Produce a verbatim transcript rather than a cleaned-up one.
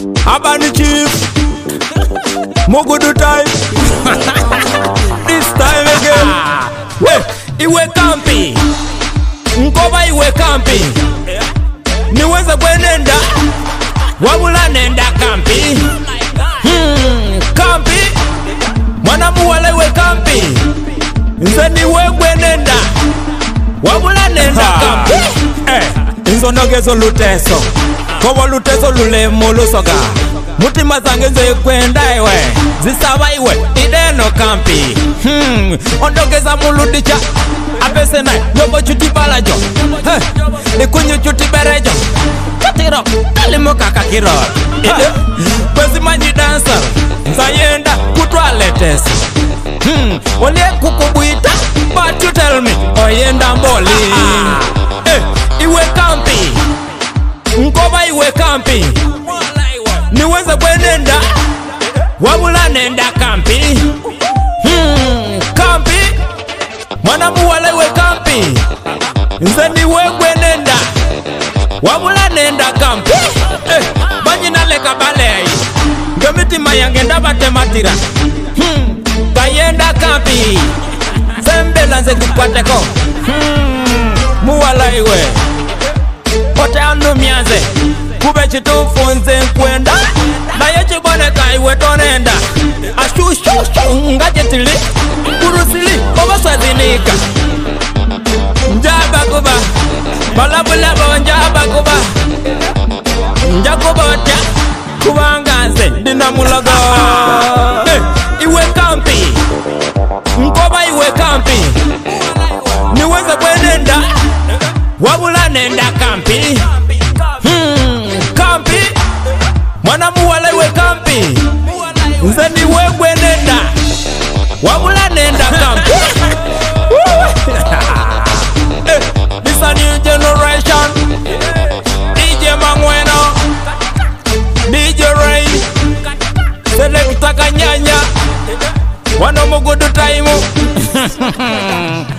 Abani Chief, Mugudu time. This time again. Hey, iwe kampi, Nkoba iwe kampi. Niweze kwenenda, wabula nenda kampi. Hmm, kampi, mwanamu wale iwe kampi. Nze niwe kwenenda, wabula nenda kampi. Eh, inzo nogezo luteso. Kobo luteso lule mulusoga. Mutima zange nze kwenda iwe zisaba iwe ideno kampi. Hmm, ondogeza muludicha apese na yobo chuti balajo. Hey, ikunyu chuti berejo. Katiro, kalimo kakakiro. Ide, kwezi manji dancer. Nzayenda kutwa letesi. Hmm, olie kukubuita, but you tell me, oyenda mboli. Eh, iwe kampi. Nkoba iwe kampi. Niweze kwenenda, wabula nenda kampi. Hmm, kampi, mwanamu wale iwe kampi. Nze niwe kwenenda, wabula nenda kampi. Eh, banyi naleka balei. Ngemiti mayangenda batematira. Hmm, kayenda kampi. Zembela nze kukwateko. Hmm, muwala iwe kote anu mianze kube chitufunze nkwenda na yechi bwane kaiwe tonenda ashushu ngajetili kurusili oba swazinika njaba kuba balabula ba njaba kuba njakubotya kubangaze dina mulago. Hey, iwe kampi, Nkoba iwe kampi. Niweze kwenenda, wabula nenda kampi. Hmm, kampi, mwanamu wale iwe kampi. Nze niwe kwenenda, wabula nenda kampi. Hey, this a new generation. D J Mangweno, D J Ray, Selecta Kanyanya, Wano Mugudu time.